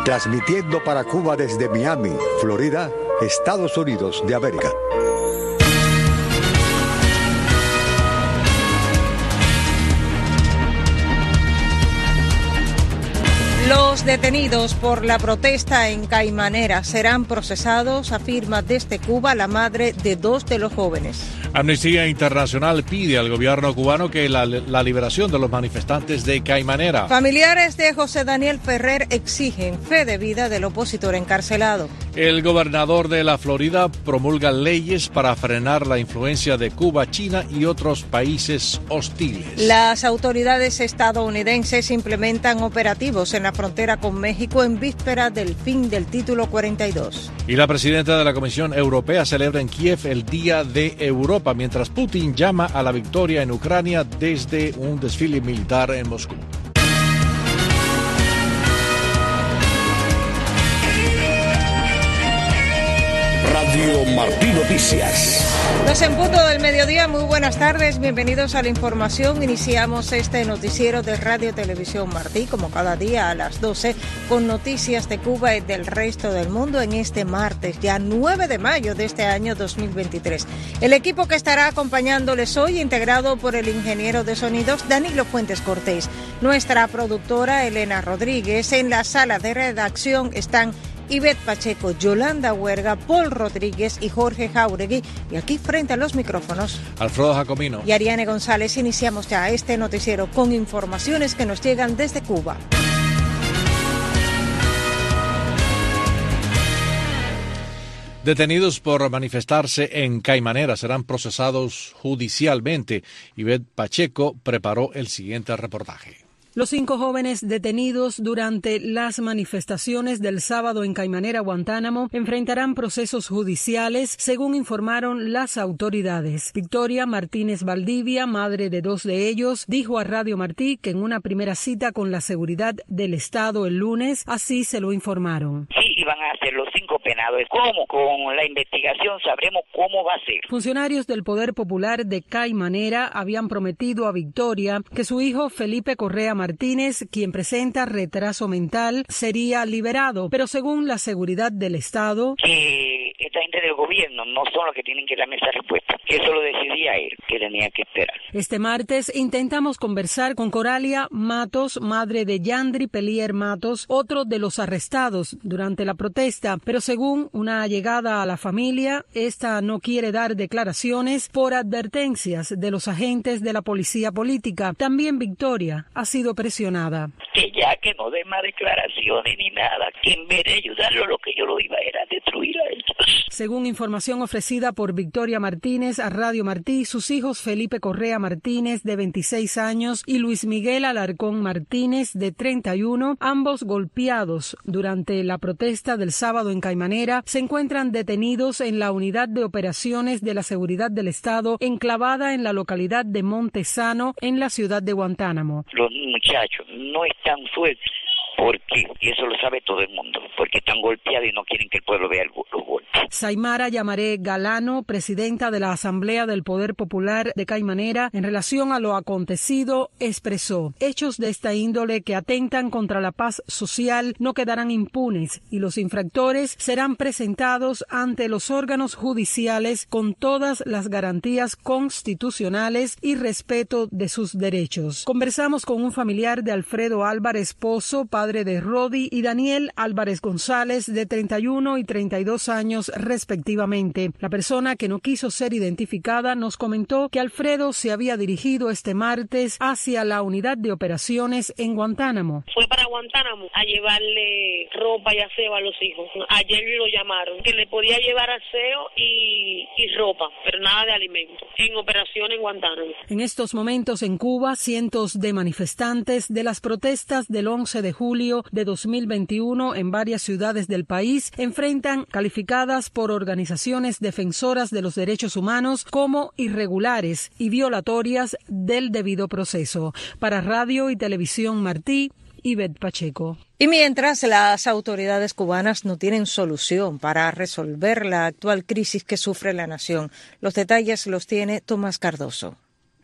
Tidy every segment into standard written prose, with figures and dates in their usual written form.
transmitiendo para Cuba desde Miami, Florida, Estados Unidos de América. Los detenidos por la protesta en Caimanera serán procesados, afirma desde Cuba la madre de dos de los jóvenes. Amnistía Internacional pide al gobierno cubano que la liberación de los manifestantes de Caimanera. Familiares de José Daniel Ferrer exigen fe de vida del opositor encarcelado. El gobernador de la Florida promulga leyes para frenar la influencia de Cuba, China y otros países hostiles. Las autoridades estadounidenses implementan operativos en la frontera con México en víspera del fin del título 42. Y la presidenta de la Comisión Europea celebra en Kiev el Día de Europa, mientras Putin llama a la victoria en Ucrania desde un desfile militar en Moscú. Radio Martí Noticias. 2 en punto del mediodía, muy buenas tardes, bienvenidos a la información. Iniciamos este noticiero de Radio Televisión Martí, como cada día a las 12, con noticias de Cuba y del resto del mundo en este martes, ya 9 de mayo de este año 2023. El equipo que estará acompañándoles hoy, integrado por el ingeniero de sonidos Danilo Fuentes Cortés, nuestra productora Elena Rodríguez. En la sala de redacción están Ivette Pacheco, Yolanda Huerga, Paul Rodríguez y Jorge Jauregui. Y aquí frente a los micrófonos, Alfredo Jacomino y Ariane González. Iniciamos ya este noticiero con informaciones que nos llegan desde Cuba. Detenidos por manifestarse en Caimanera serán procesados judicialmente. Ivette Pacheco preparó el siguiente reportaje. Los 5 jóvenes detenidos durante las manifestaciones del sábado en Caimanera, Guantánamo, enfrentarán procesos judiciales, según informaron las autoridades. Victoria Martínez Valdivia, madre de 2 de ellos, dijo a Radio Martí que en una primera cita con la seguridad del Estado el lunes, así se lo informaron. Sí, iban a ser los 5 penados. ¿Cómo? Con la investigación sabremos cómo va a ser. Funcionarios del Poder Popular de Caimanera habían prometido a Victoria que su hijo Felipe Correa Martínez, quien presenta retraso mental, sería liberado, pero según la seguridad del Estado, que esta gente del gobierno no son los que tienen que darme esa respuesta, que eso lo decidía él, que tenía que esperar. Este martes intentamos conversar con Coralia Matos, madre de Yandri Pelier Matos, otro de los arrestados durante la protesta, pero según una allegada a la familia, esta no quiere dar declaraciones por advertencias de los agentes de la policía política. También Victoria ha sido presionada. Que ya que no dé más declaraciones ni nada, que en vez de ayudarlo lo que yo lo iba era destruir a ellos. Según información ofrecida por Victoria Martínez a Radio Martí, sus hijos Felipe Correa Martínez, de 26 años, y Luis Miguel Alarcón Martínez, de 31, ambos golpeados durante la protesta del sábado en Caimanera, se encuentran detenidos en la unidad de operaciones de la seguridad del Estado, enclavada en la localidad de Montesano, en la ciudad de Guantánamo. Los muchachos no están sueltos. ¿Por qué? Y eso lo sabe todo el mundo, porque están golpeados y no quieren que el pueblo vea los golpes. Saimara Yamaré Galano, presidenta de la Asamblea del Poder Popular de Caimanera, en relación a lo acontecido, expresó: hechos de esta índole que atentan contra la paz social no quedarán impunes y los infractores serán presentados ante los órganos judiciales con todas las garantías constitucionales y respeto de sus derechos. Conversamos con un familiar de Alfredo Álvarez Pozo, padre de Rodi, y Daniel Álvarez González, de 31 y 32 años respectivamente. La persona que no quiso ser identificada nos comentó que Alfredo se había dirigido este martes hacia la unidad de operaciones en Guantánamo. Fue para Guantánamo a llevarle ropa y aseo a los hijos. Ayer lo llamaron, que le podía llevar aseo y ropa, pero nada de alimento, en operación en Guantánamo. En estos momentos en Cuba, cientos de manifestantes de las protestas del 11 de julio de 2021 en varias ciudades del país enfrentan, calificadas por organizaciones defensoras de los derechos humanos como irregulares y violatorias del debido proceso. Para Radio y Televisión Martí, Ivette Pacheco. Y mientras las autoridades cubanas no tienen solución para resolver la actual crisis que sufre la nación, los detalles los tiene Tomás Cardoso.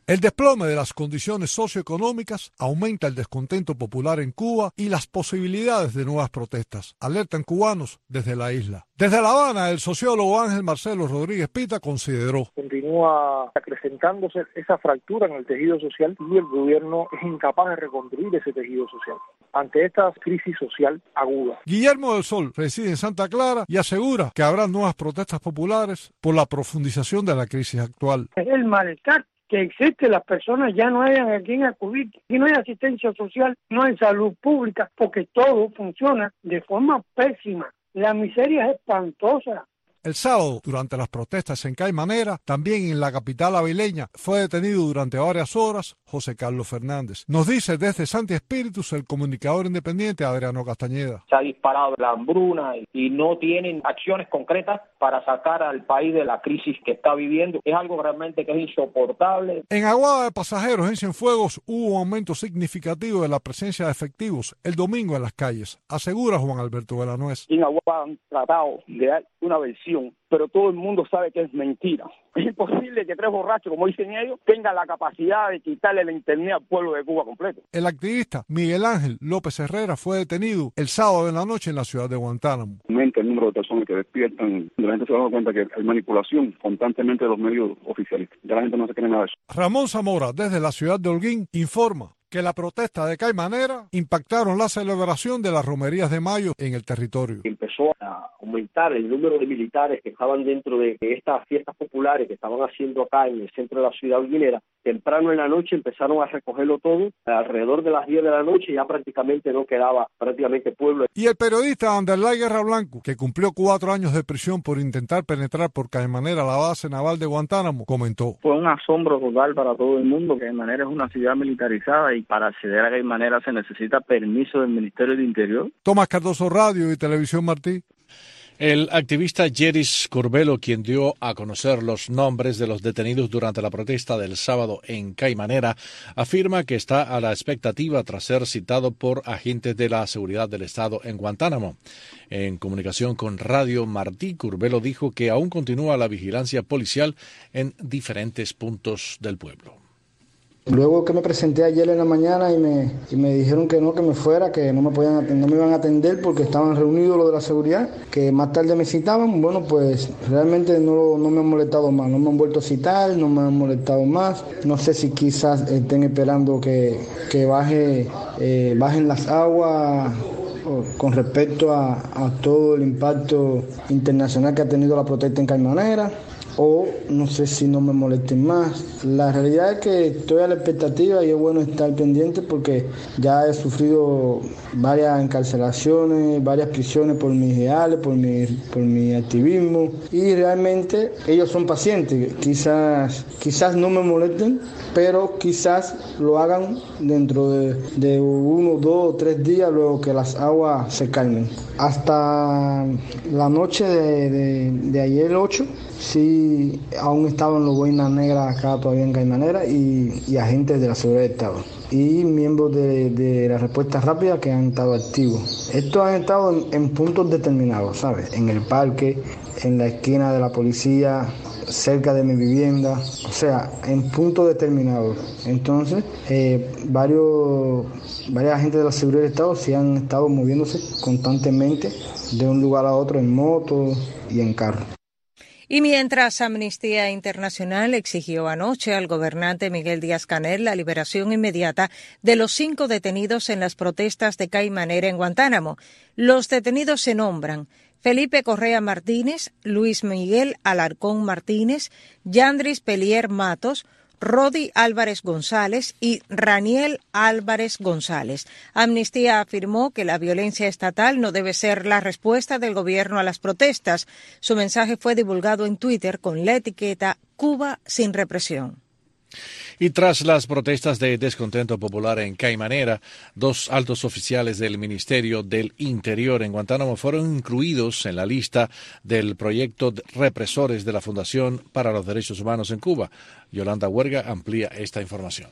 El desplome de las condiciones socioeconómicas aumenta el descontento popular en Cuba y las posibilidades de nuevas protestas, alertan cubanos desde la isla. Desde La Habana, el sociólogo Ángel Marcelo Rodríguez Pita consideró: continúa acrecentándose esa fractura en el tejido social y el gobierno es incapaz de reconstruir ese tejido social ante esta crisis social aguda. Guillermo del Sol reside en Santa Clara y asegura que habrá nuevas protestas populares por la profundización de la crisis actual. El malestar que existe, las personas ya no hayan a quién acudir, y no hay asistencia social, no hay salud pública, porque todo funciona de forma pésima. La miseria es espantosa. El sábado, durante las protestas en Caimanera, también en la capital avileña, fue detenido durante varias horas José Carlos Fernández. Nos dice desde Santi Espíritus el comunicador independiente Adriano Castañeda. Se ha disparado la hambruna y no tienen acciones concretas para sacar al país de la crisis que está viviendo. Es algo realmente que es insoportable. En Aguada de Pasajeros, en Cienfuegos, hubo un aumento significativo de la presencia de efectivos el domingo en las calles, asegura Juan Alberto Villanuez. En Aguada han tratado de dar una versión, pero todo el mundo sabe que es mentira. Es imposible que 3 borrachos, como dicen ellos, tengan la capacidad de quitarle la internet al pueblo de Cuba completo. El activista Miguel Ángel López Herrera fue detenido el sábado en la noche en la ciudad de Guantánamo. Aumenta el número de personas que despiertan. La gente se da cuenta que hay manipulación constantemente de los medios oficialistas. Ya la gente no se cree nada de eso. Ramón Zamora, desde la ciudad de Holguín, informa que la protesta de Caimanera impactaron la celebración de las romerías de mayo en el territorio. Empezó a aumentar el número de militares que estaban dentro de estas fiestas populares que estaban haciendo acá en el centro de la ciudad holguinera. Temprano en la noche empezaron a recogerlo todo. Alrededor de las 10 de la noche ya prácticamente no quedaba pueblo. Y el periodista Anderlay Guerra Blanco, que cumplió 4 años de prisión por intentar penetrar por Caimanera la base naval de Guantánamo, comentó: fue un asombro total para todo el mundo. Caimanera es una ciudad militarizada y para acceder a Caimanera se necesita permiso del Ministerio del Interior. Tomás Cardoso, Radio y Televisión Martí. El activista Yeris Curbelo, quien dio a conocer los nombres de los detenidos durante la protesta del sábado en Caimanera, afirma que está a la expectativa tras ser citado por agentes de la seguridad del Estado en Guantánamo. En comunicación con Radio Martí, Curbelo dijo que aún continúa la vigilancia policial en diferentes puntos del pueblo. Luego que me presenté ayer en la mañana y me dijeron que me fuera, que no me iban a atender porque estaban reunidos los de la seguridad, que más tarde me citaban. Bueno, pues realmente no me han molestado más, no me han vuelto a citar, no me han molestado más. No sé si quizás estén esperando que bajen las aguas con respecto a todo el impacto internacional que ha tenido la protesta en Caimanera, o no sé si no me molesten más. La realidad es que estoy a la expectativa y es bueno estar pendiente porque ya he sufrido varias encarcelaciones, varias prisiones por mis ideales, por mi activismo, y realmente ellos son pacientes. Quizás no me molesten, pero quizás lo hagan dentro de 1, 2 o 3 días luego que las aguas se calmen. Hasta la noche de ayer 8, sí, aún estaban los boinas negras acá todavía en Caimanera y agentes de la seguridad del Estado y miembros de la respuesta rápida que han estado activos. Estos han estado en puntos determinados, ¿sabes? En el parque, en la esquina de la policía, cerca de mi vivienda, o sea, en puntos determinados. Entonces, varios agentes de la seguridad del Estado sí han estado moviéndose constantemente de un lugar a otro en moto y en carro. Y mientras Amnistía Internacional exigió anoche al gobernante Miguel Díaz-Canel la liberación inmediata de los 5 detenidos en las protestas de Caimanera en Guantánamo, los detenidos se nombran Felipe Correa Martínez, Luis Miguel Alarcón Martínez, Yandris Pelier Matos, Rodi Álvarez González y Raniel Álvarez González. Amnistía afirmó que la violencia estatal no debe ser la respuesta del gobierno a las protestas. Su mensaje fue divulgado en Twitter con la etiqueta Cuba sin represión. Y tras las protestas de descontento popular en Caimanera, 2 altos oficiales del Ministerio del Interior en Guantánamo fueron incluidos en la lista del proyecto de represores de la Fundación para los Derechos Humanos en Cuba. Yolanda Huerga amplía esta información.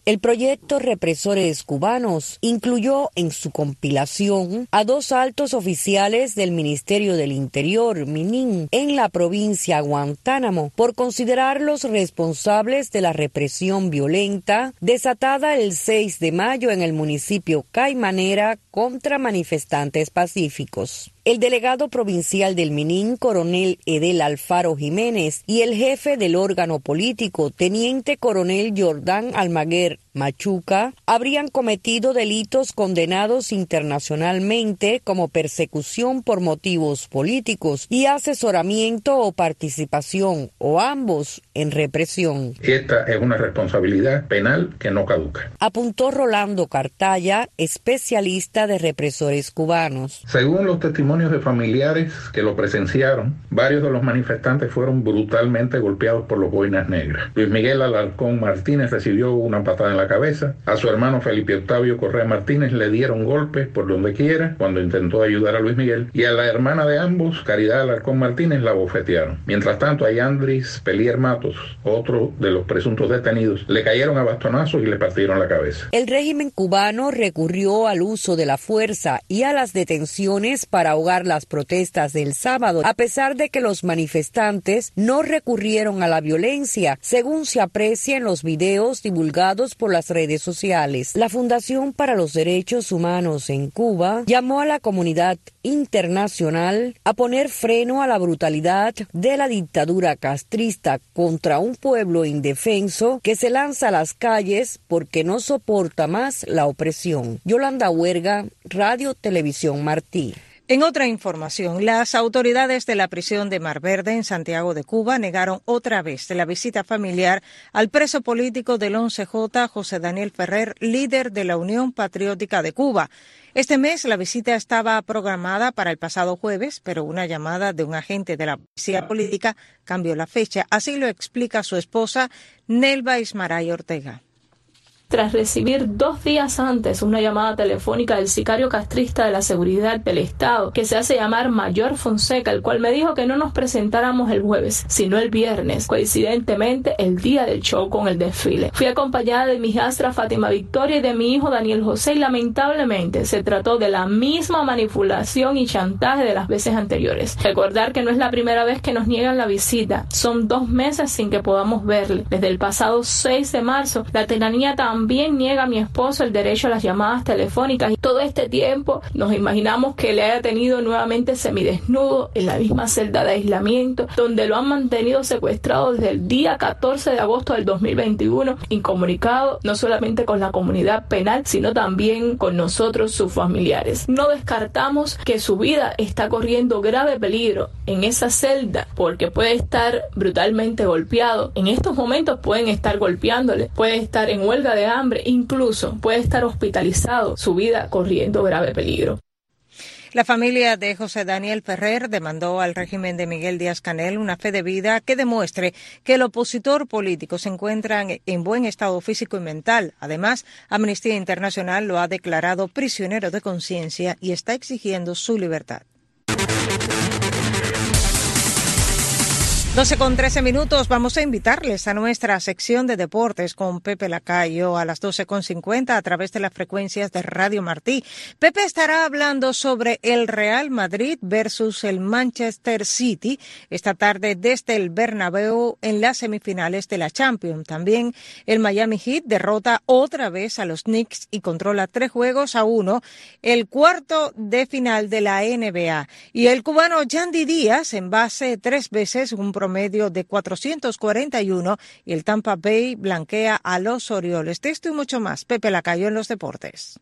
El proyecto Represores Cubanos incluyó en su compilación a 2 altos oficiales del Ministerio del Interior, MININ, en la provincia Guantánamo, por considerarlos responsables de la represión violenta desatada el 6 de mayo en el municipio Caimanera contra manifestantes pacíficos. El delegado provincial del MININ, coronel Edel Alfaro Jiménez, y el jefe del órgano político, teniente coronel Jordán Almaguer Machuca, habrían cometido delitos condenados internacionalmente como persecución por motivos políticos y asesoramiento o participación, o ambos, en represión. Esta es una responsabilidad penal que no caduca, apuntó Rolando Cartaya, especialista de represores cubanos. Según los testimonios de familiares que lo presenciaron, varios de los manifestantes fueron brutalmente golpeados por los boinas negras. Luis Miguel Alarcón Martínez recibió una patada en la cabeza. A su hermano Felipe Octavio Correa Martínez le dieron golpes por donde quiera cuando intentó ayudar a Luis Miguel, y a la hermana de ambos, Caridad Alarcón Martínez, la bofetearon. Mientras tanto, a Yandris Pelier Matos, otro de los presuntos detenidos, le cayeron a bastonazos y le partieron la cabeza. El régimen cubano recurrió al uso de la fuerza y a las detenciones para ahogar las protestas del sábado, a pesar de que los manifestantes no recurrieron a la violencia, según se aprecia en los videos divulgados por las redes sociales. La Fundación para los Derechos Humanos en Cuba llamó a la comunidad internacional a poner freno a la brutalidad de la dictadura castrista contra un pueblo indefenso que se lanza a las calles porque no soporta más la opresión. Yolanda Huerga, Radio Televisión Martí. En otra información, las autoridades de la prisión de Mar Verde en Santiago de Cuba negaron otra vez la visita familiar al preso político del 11J, José Daniel Ferrer, líder de la Unión Patriótica de Cuba. Este mes la visita estaba programada para el pasado jueves, pero una llamada de un agente de la policía política cambió la fecha. Así lo explica su esposa, Nelva Ismaray Ortega. Tras recibir 2 días antes una llamada telefónica del sicario castrista de la Seguridad del Estado, que se hace llamar Mayor Fonseca, el cual me dijo que no nos presentáramos el jueves, sino el viernes, coincidentemente el día del show con el desfile. Fui acompañada de mi hijastra Fátima Victoria y de mi hijo Daniel José, y lamentablemente se trató de la misma manipulación y chantaje de las veces anteriores. Recordar que no es la primera vez que nos niegan la visita, son 2 meses sin que podamos verle. Desde el pasado 6 de marzo, la tiranía también niega a mi esposo el derecho a las llamadas telefónicas, y todo este tiempo nos imaginamos que le haya tenido nuevamente semidesnudo en la misma celda de aislamiento, donde lo han mantenido secuestrado desde el día 14 de agosto del 2021, incomunicado no solamente con la comunidad penal, sino también con nosotros, sus familiares. No descartamos que su vida está corriendo grave peligro en esa celda, porque puede estar brutalmente golpeado. En estos momentos pueden estar golpeándole, puede estar en huelga de hambre, incluso puede estar hospitalizado, su vida corriendo grave peligro. La familia de José Daniel Ferrer demandó al régimen de Miguel Díaz-Canel una fe de vida que demuestre que el opositor político se encuentra en buen estado físico y mental. Además, Amnistía Internacional lo ha declarado prisionero de conciencia y está exigiendo su libertad. 12:13, vamos a invitarles a nuestra sección de deportes con Pepe Lacayo a las 12:50 a través de las frecuencias de Radio Martí. Pepe estará hablando sobre el Real Madrid versus el Manchester City esta tarde desde el Bernabéu en las semifinales de la Champions. También el Miami Heat derrota otra vez a los Knicks y controla 3-1 el cuarto de final de la NBA. Y el cubano Yandy Díaz envase 3 veces un promedio de 441 y el Tampa Bay blanquea a los Orioles. De esto y mucho más, Pepe Lacayo en los deportes.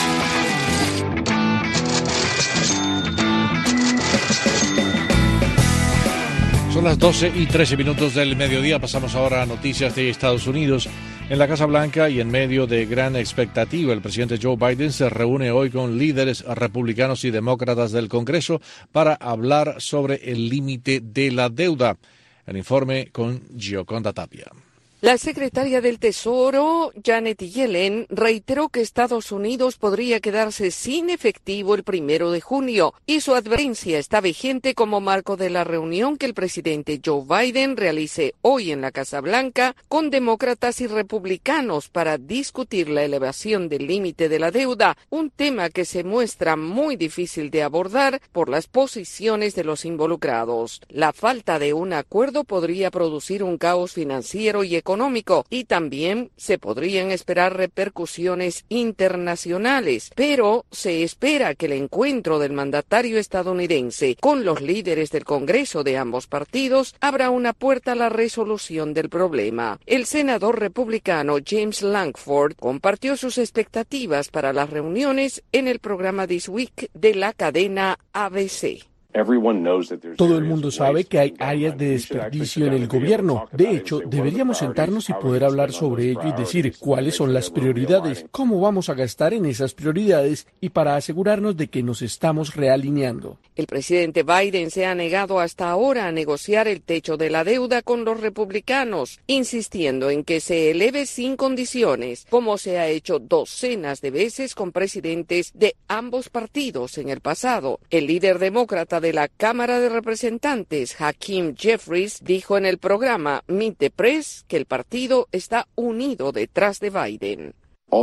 Son las 12:13 del mediodía. Pasamos ahora a noticias de Estados Unidos. En la Casa Blanca y en medio de gran expectativa, el presidente Joe Biden se reúne hoy con líderes republicanos y demócratas del Congreso para hablar sobre el límite de la deuda. El informe con Gioconda Tapia. La secretaria del Tesoro, Janet Yellen, reiteró que Estados Unidos podría quedarse sin efectivo el 1 de junio y su advertencia está vigente como marco de la reunión que el presidente Joe Biden realice hoy en la Casa Blanca con demócratas y republicanos para discutir la elevación del límite de la deuda, un tema que se muestra muy difícil de abordar por las posiciones de los involucrados. La falta de un acuerdo podría producir un caos financiero y económico y también se podrían esperar repercusiones internacionales, pero se espera que el encuentro del mandatario estadounidense con los líderes del Congreso de ambos partidos abra una puerta a la resolución del problema. El senador republicano James Lankford compartió sus expectativas para las reuniones en el programa This Week de la cadena ABC. Todo el mundo sabe que hay áreas de desperdicio en el gobierno. De hecho, deberíamos sentarnos y poder hablar sobre ello y decir cuáles son las prioridades, cómo vamos a gastar en esas prioridades y para asegurarnos de que nos estamos realineando. El presidente Biden se ha negado hasta ahora a negociar el techo de la deuda con los republicanos, insistiendo en que se eleve sin condiciones, como se ha hecho docenas de veces con presidentes de ambos partidos en el pasado. El líder demócrata de la Cámara de Representantes, Hakeem Jeffries, dijo en el programa Meet the Press que el partido está unido detrás de Biden.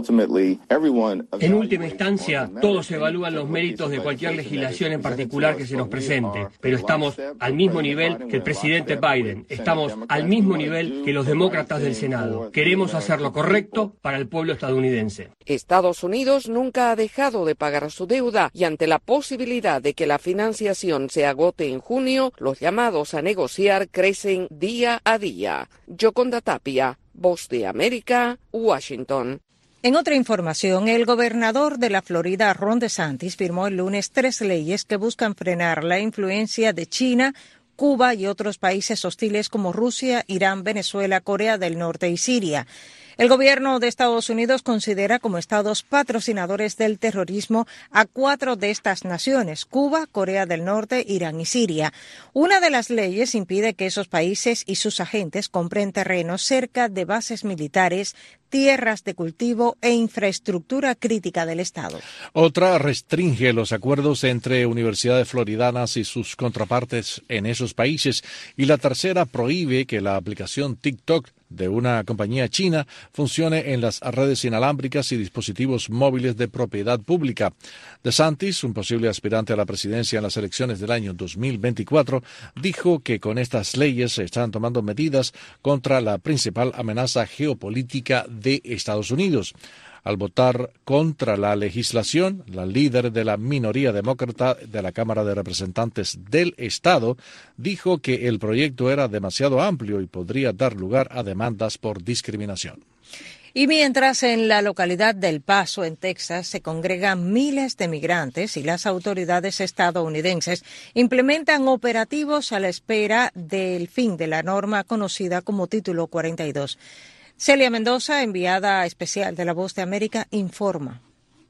En última instancia, todos evalúan los méritos de cualquier legislación en particular que se nos presente, pero estamos al mismo nivel que el presidente Biden, estamos al mismo nivel que los demócratas del Senado. Queremos hacer lo correcto para el pueblo estadounidense. Estados Unidos nunca ha dejado de pagar su deuda y ante la posibilidad de que la financiación se agote en junio, los llamados a negociar crecen día a día. Yoconda Tapia, Voz de América, Washington. En otra información, el gobernador de la Florida, Ron DeSantis, firmó el lunes 3 leyes que buscan frenar la influencia de China, Cuba y otros países hostiles como Rusia, Irán, Venezuela, Corea del Norte y Siria. El gobierno de Estados Unidos considera como estados patrocinadores del terrorismo a 4 de estas naciones: Cuba, Corea del Norte, Irán y Siria. Una de las leyes impide que esos países y sus agentes compren terrenos cerca de bases militares, tierras de cultivo e infraestructura crítica del Estado. Otra restringe los acuerdos entre universidades floridanas y sus contrapartes en esos países. Y la tercera prohíbe que la aplicación TikTok de una compañía china funcione en las redes inalámbricas y dispositivos móviles de propiedad pública. DeSantis, un posible aspirante a la presidencia en las elecciones del año 2024, dijo que con estas leyes se están tomando medidas contra la principal amenaza geopolítica de Estados Unidos. Al votar contra la legislación, la líder de la minoría demócrata de la Cámara de Representantes del Estado dijo que el proyecto era demasiado amplio y podría dar lugar a demandas por discriminación. Y mientras en la localidad del Paso, en Texas, se congregan miles de migrantes y las autoridades estadounidenses implementan operativos a la espera del fin de la norma conocida como Título 42. Celia Mendoza, enviada especial de La Voz de América, informa.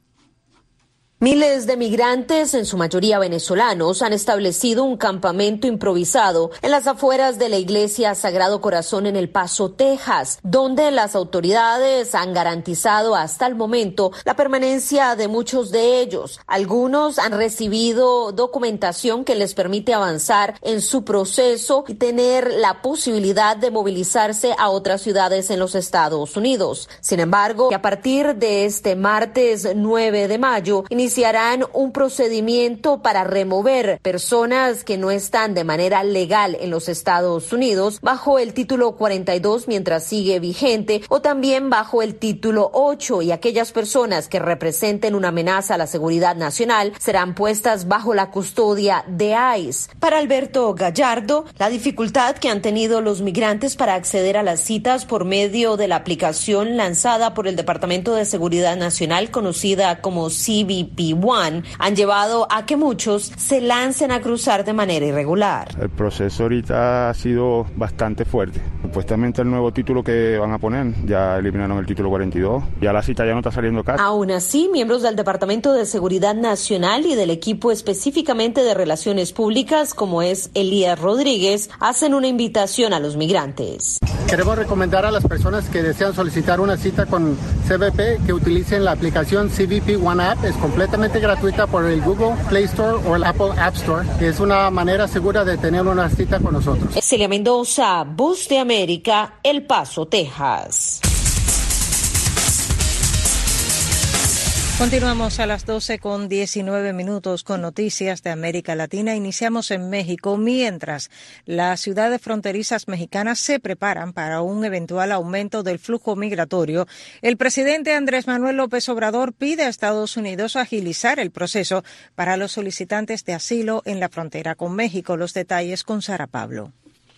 Miles de migrantes, en su mayoría venezolanos, han establecido un campamento improvisado en las afueras de la iglesia Sagrado Corazón en El Paso, Texas, donde las autoridades han garantizado hasta el momento la permanencia de muchos de ellos. Algunos han recibido documentación que les permite avanzar en su proceso y tener la posibilidad de movilizarse a otras ciudades en los Estados Unidos. Sin embargo, a partir de este martes 9 de mayo, iniciarán un procedimiento para remover personas que no están de manera legal en los Estados Unidos bajo el título 42 mientras sigue vigente, o también bajo el título 8, y aquellas personas que representen una amenaza a la seguridad nacional serán puestas bajo la custodia de ICE. Para Alberto Gallardo, la dificultad que han tenido los migrantes para acceder a las citas por medio de la aplicación lanzada por el Departamento de Seguridad Nacional, conocida como CBP One, han llevado a que muchos se lancen a cruzar de manera irregular. El proceso ahorita ha sido bastante fuerte. Supuestamente el nuevo título que van a poner, ya eliminaron el título 42, ya la cita ya no está saliendo casi. Aún así, miembros del Departamento de Seguridad Nacional y del equipo específicamente de Relaciones Públicas, como es Elías Rodríguez, hacen una invitación a los migrantes. Queremos recomendar a las personas que desean solicitar una cita con CBP que utilicen la aplicación CBP One App. Es completamente gratuita por el Google Play Store o el Apple App Store. Es una manera segura de tener una cita con nosotros. Celia Mendoza, Voz de América, El Paso, Texas. Continuamos a las 12:19 con noticias de América Latina. Iniciamos en México, mientras las ciudades fronterizas mexicanas se preparan para un eventual aumento del flujo migratorio. El presidente Andrés Manuel López Obrador pide a Estados Unidos agilizar el proceso para los solicitantes de asilo en la frontera con México. Los detalles con Sara Pablo.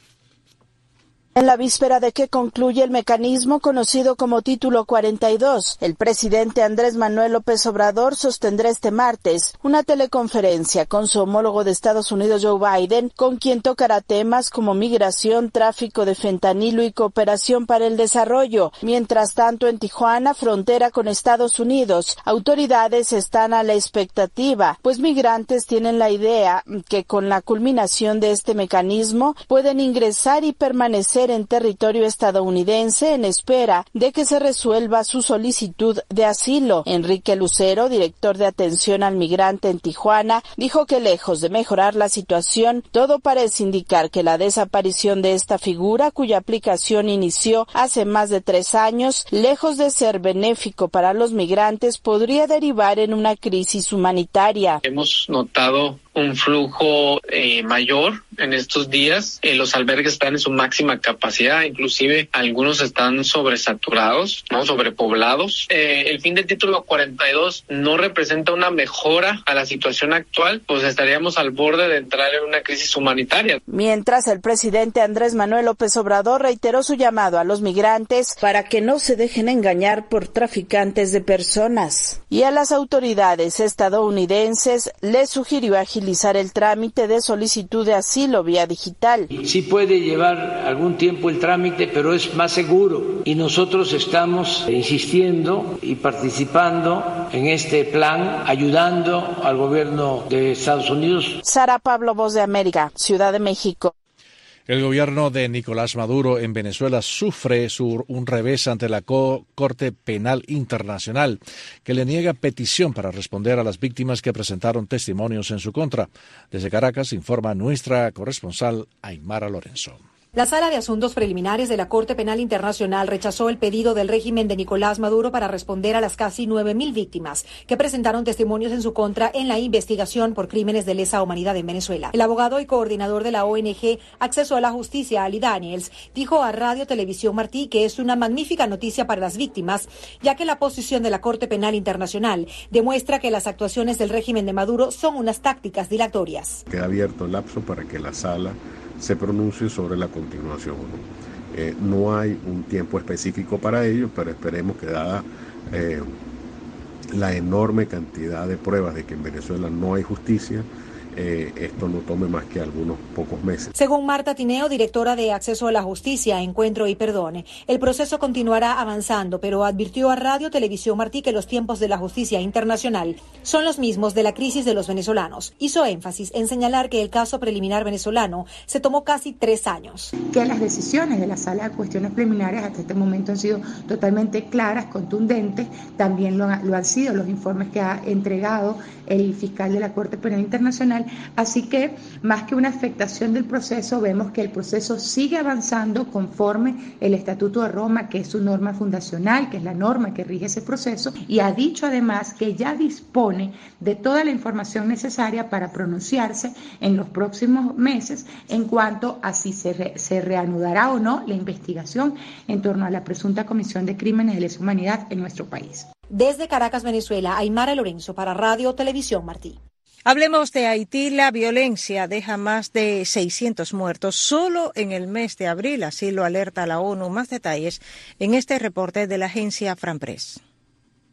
En la víspera de que concluye el mecanismo conocido como Título 42, el presidente Andrés Manuel López Obrador sostendrá este martes una teleconferencia con su homólogo de Estados Unidos, Joe Biden, con quien tocará temas como migración, tráfico de fentanilo y cooperación para el desarrollo. Mientras tanto, en Tijuana, frontera con Estados Unidos, autoridades están a la expectativa, pues migrantes tienen la idea que con la culminación de este mecanismo pueden ingresar y permanecer en territorio estadounidense en espera de que se resuelva su solicitud de asilo. Enrique Lucero, director de atención al migrante en Tijuana, dijo que lejos de mejorar la situación, todo parece indicar que la desaparición de esta figura, cuya aplicación inició hace más de 3 años, lejos de ser benéfico para los migrantes, podría derivar en una crisis humanitaria. Hemos notado un flujo mayor en estos días. Los albergues están en su máxima capacidad, inclusive algunos están sobresaturados, ¿no? Sobrepoblados. El fin del título 42 no representa una mejora a la situación actual, pues estaríamos al borde de entrar en una crisis humanitaria. Mientras, el presidente Andrés Manuel López Obrador reiteró su llamado a los migrantes para que no se dejen engañar por traficantes de personas. Y a las autoridades estadounidenses les sugirió agilizar el trámite de solicitud de asilo vía digital. Sí puede llevar algún tiempo el trámite, pero es más seguro y nosotros estamos insistiendo y participando en este plan, ayudando al gobierno de Estados Unidos. Sara Pablo, Voz de América, Ciudad de México. El gobierno de Nicolás Maduro en Venezuela sufre un revés ante la Corte Penal Internacional, que le niega petición para responder a las víctimas que presentaron testimonios en su contra. Desde Caracas informa nuestra corresponsal Aymara Lorenzo. La Sala de Asuntos Preliminares de la Corte Penal Internacional rechazó el pedido del régimen de Nicolás Maduro para responder a las casi 9.000 víctimas que presentaron testimonios en su contra en la investigación por crímenes de lesa humanidad en Venezuela. El abogado y coordinador de la ONG Acceso a la Justicia, Ali Daniels, dijo a Radio Televisión Martí que es una magnífica noticia para las víctimas, ya que la posición de la Corte Penal Internacional demuestra que las actuaciones del régimen de Maduro son unas tácticas dilatorias. Queda abierto el lapso para que la Sala se pronuncie sobre la continuación. No hay un tiempo específico para ello, pero esperemos que dada la enorme cantidad de pruebas de que en Venezuela no hay justicia, esto no tome más que algunos pocos meses. Según Marta Tineo, directora de Acceso a la Justicia, Encuentro y Perdone, el proceso continuará avanzando, pero advirtió a Radio Televisión Martí que los tiempos de la justicia internacional son los mismos de la crisis de los venezolanos. Hizo énfasis en señalar que el caso preliminar venezolano se tomó casi 3 años. Que las decisiones de la Sala de Cuestiones Preliminares hasta este momento han sido totalmente claras, contundentes, también lo han sido los informes que ha entregado el fiscal de la Corte Penal Internacional. Así que, más que una afectación del proceso, vemos que el proceso sigue avanzando conforme el Estatuto de Roma, que es su norma fundacional, que es la norma que rige ese proceso, y ha dicho además que ya dispone de toda la información necesaria para pronunciarse en los próximos meses en cuanto a si se reanudará o no la investigación en torno a la presunta comisión de crímenes de lesa humanidad en nuestro país. Desde Caracas, Venezuela, Aymara Lorenzo para Radio Televisión Martí. Hablemos de Haití. La violencia deja más de 600 muertos solo en el mes de abril, así lo alerta la ONU. Más detalles en este reporte de la agencia France Press.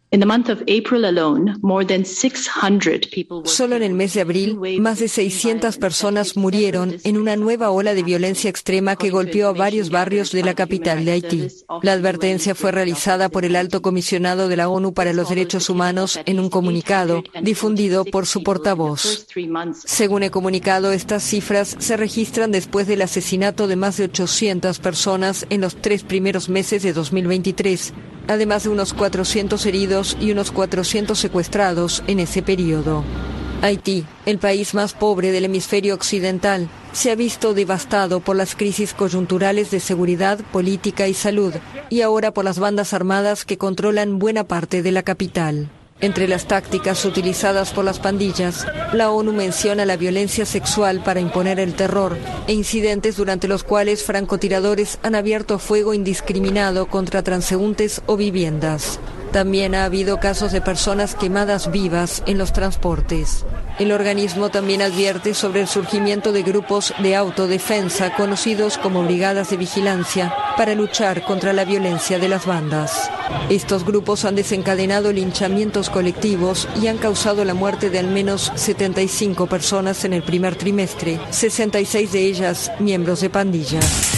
Solo en el mes de abril, más de 600 personas murieron en una nueva ola de violencia extrema que golpeó a varios barrios de la capital de Haití. La advertencia fue realizada por el Alto Comisionado de la ONU para los Derechos Humanos en un comunicado difundido por su portavoz. Según el comunicado, estas cifras se registran después del asesinato de más de 800 personas en los 3 primeros meses de 2023. Además de unos 400 heridos y unos 400 secuestrados en ese periodo. Haití, el país más pobre del hemisferio occidental, se ha visto devastado por las crisis coyunturales de seguridad, política y salud, y ahora por las bandas armadas que controlan buena parte de la capital. Entre las tácticas utilizadas por las pandillas, la ONU menciona la violencia sexual para imponer el terror e incidentes durante los cuales francotiradores han abierto fuego indiscriminado contra transeúntes o viviendas. También ha habido casos de personas quemadas vivas en los transportes. El organismo también advierte sobre el surgimiento de grupos de autodefensa conocidos como brigadas de vigilancia para luchar contra la violencia de las bandas. Estos grupos han desencadenado linchamientos colectivos y han causado la muerte de al menos 75 personas en el primer trimestre, 66 de ellas miembros de pandillas.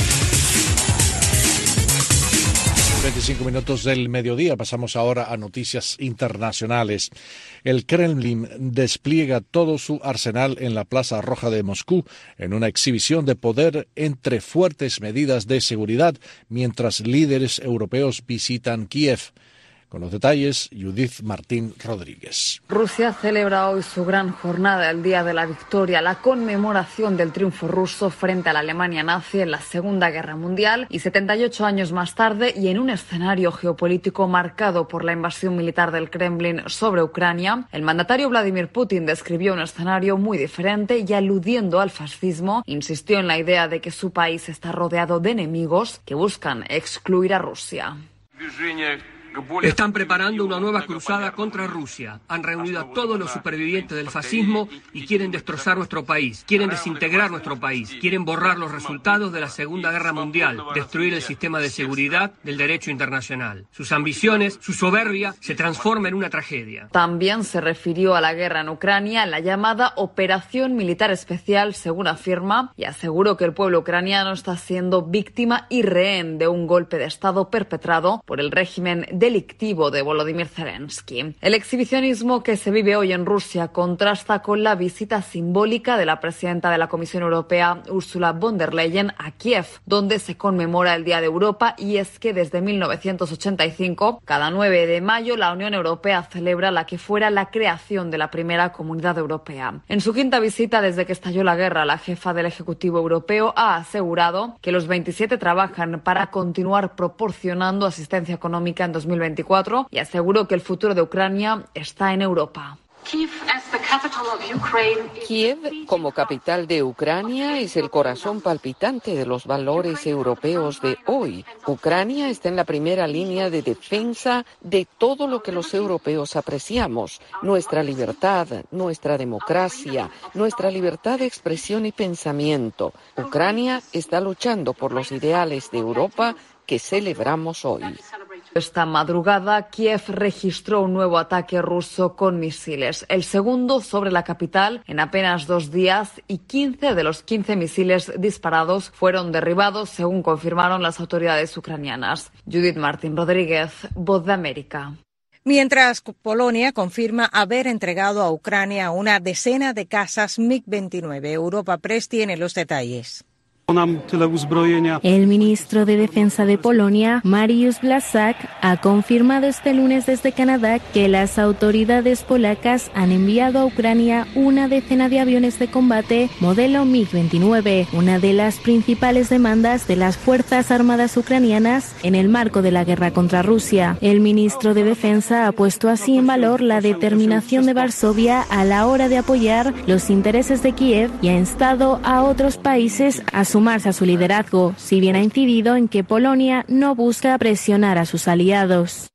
25 minutos del mediodía. Pasamos ahora a noticias internacionales. El Kremlin despliega todo su arsenal en la Plaza Roja de Moscú en una exhibición de poder entre fuertes medidas de seguridad mientras líderes europeos visitan Kiev. Con los detalles, Judith Martín Rodríguez. Rusia celebra hoy su gran jornada, el Día de la Victoria, la conmemoración del triunfo ruso frente a la Alemania nazi en la Segunda Guerra Mundial, y 78 años más tarde, y en un escenario geopolítico marcado por la invasión militar del Kremlin sobre Ucrania, el mandatario Vladimir Putin describió un escenario muy diferente y, aludiendo al fascismo, insistió en la idea de que su país está rodeado de enemigos que buscan excluir a Rusia. Están preparando una nueva cruzada contra Rusia. Han reunido a todos los supervivientes del fascismo y quieren destrozar nuestro país. Quieren desintegrar nuestro país. Quieren borrar los resultados de la Segunda Guerra Mundial, destruir el sistema de seguridad del derecho internacional. Sus ambiciones, su soberbia, se transforma en una tragedia. También se refirió a la guerra en Ucrania, la llamada Operación Militar Especial, según afirma, y aseguró que el pueblo ucraniano está siendo víctima y rehén de un golpe de Estado perpetrado por el régimen delictivo de Volodymyr Zelensky. El exhibicionismo que se vive hoy en Rusia contrasta con la visita simbólica de la presidenta de la Comisión Europea, Ursula von der Leyen, a Kiev, donde se conmemora el Día de Europa, y es que desde 1985, cada 9 de mayo, la Unión Europea celebra la que fuera la creación de la primera Comunidad Europea. En su quinta visita desde que estalló la guerra, la jefa del Ejecutivo Europeo ha asegurado que los 27 trabajan para continuar proporcionando asistencia económica en 2024 y aseguró que el futuro de Ucrania está en Europa. Kiev, como capital de Ucrania, es el corazón palpitante de los valores europeos de hoy. Ucrania está en la primera línea de defensa de todo lo que los europeos apreciamos: nuestra libertad, nuestra democracia, nuestra libertad de expresión y pensamiento. Ucrania está luchando por los ideales de Europa que celebramos hoy. Esta madrugada, Kiev registró un nuevo ataque ruso con misiles, el segundo sobre la capital en apenas 2 días, y 15 de los 15 misiles disparados fueron derribados, según confirmaron las autoridades ucranianas. Judith Martín Rodríguez, Voz de América. Mientras Polonia confirma haber entregado a Ucrania una decena de cazas MiG-29. Europa Press tiene los detalles. El ministro de Defensa de Polonia, Mariusz Błaszczak, ha confirmado este lunes desde Canadá que las autoridades polacas han enviado a Ucrania una decena de aviones de combate modelo MiG-29, una de las principales demandas de las Fuerzas Armadas ucranianas en el marco de la guerra contra Rusia. El ministro de Defensa ha puesto así en valor la determinación de Varsovia a la hora de apoyar los intereses de Kiev y ha instado a otros países a sumarse a su liderazgo, si bien ha incidido en que Polonia no busca presionar a sus aliados.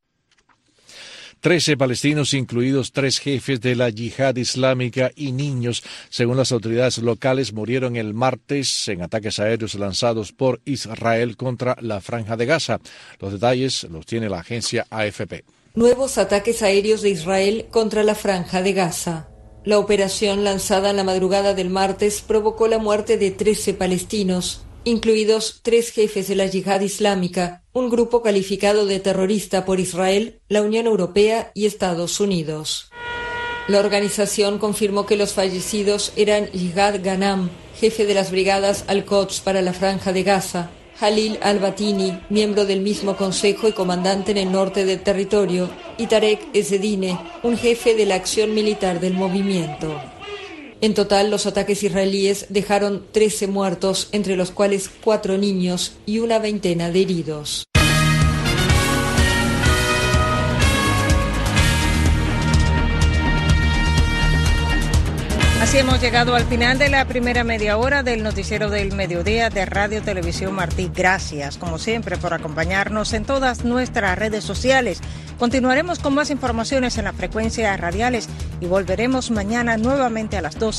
13 palestinos, incluidos 3 jefes de la yihad islámica y niños, según las autoridades locales, murieron el martes en ataques aéreos lanzados por Israel contra la Franja de Gaza. Los detalles los tiene la agencia AFP. Nuevos ataques aéreos de Israel contra la Franja de Gaza. La operación lanzada en la madrugada del martes provocó la muerte de 13 palestinos, incluidos 3 jefes de la Yihad Islámica, un grupo calificado de terrorista por Israel, la Unión Europea y Estados Unidos. La organización confirmó que los fallecidos eran Jihad Ghanam, jefe de las brigadas Al-Quds para la Franja de Gaza, Jalil al-Batini, miembro del mismo consejo y comandante en el norte del territorio, y Tarek Ezzedine, un jefe de la acción militar del movimiento. En total, los ataques israelíes dejaron 13 muertos, entre los cuales 4 niños y una veintena de heridos. Así hemos llegado al final de la primera media hora del noticiero del mediodía de Radio Televisión Martí. Gracias, como siempre, por acompañarnos en todas nuestras redes sociales. Continuaremos con más informaciones en las frecuencias radiales y volveremos mañana nuevamente a las 12.